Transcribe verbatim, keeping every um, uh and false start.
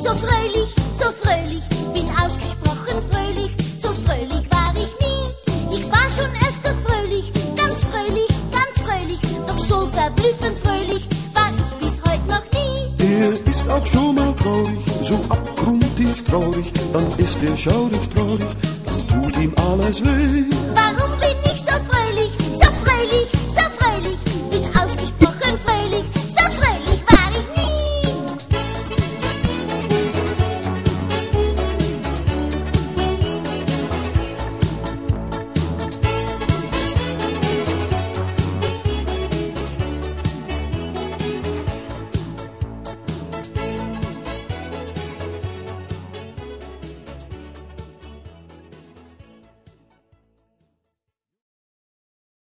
so fröhlich, so fröhlich, bin ausgesprochen fröhlich, so fröhlich war ich nie. Ich war schon öfter fröhlich, ganz fröhlich, ganz fröhlich, doch so verblüffend fröhlich war ich bis heute noch nie. Er ist auch schon mal traurig, so abgrundtief traurig, dann ist er schaurig traurig, dann tut ihm alles weh. Warum bin ich so fröhlich, so fröhlich, so fröhlich, bin ausgesprochen fröhlich,